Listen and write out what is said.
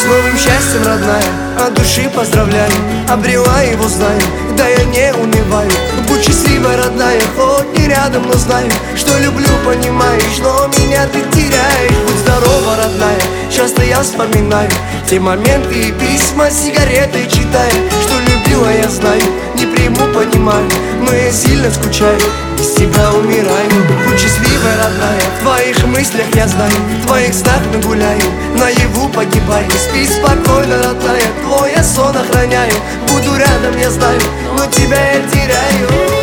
С новым счастьем, родная, от души поздравляю. Обрела его, знаю, да я не унываю. Будь счастлива, родная, хоть не рядом, но знаю, что люблю, понимаешь, но меня ты теряешь. Будь здорова, родная, часто я вспоминаю те моменты и письма с сигаретой читаю. Что любила, я знаю, не приму, понимаю, но я сильно скучаю, без тебя умираю. Будь счастливой, родная, в твоих мыслях я знаю, в твоих снах мы гуляем, наяву погибаю. Спи спокойно, родная, твой я сон охраняю. Буду рядом, я знаю, но тебя я теряю.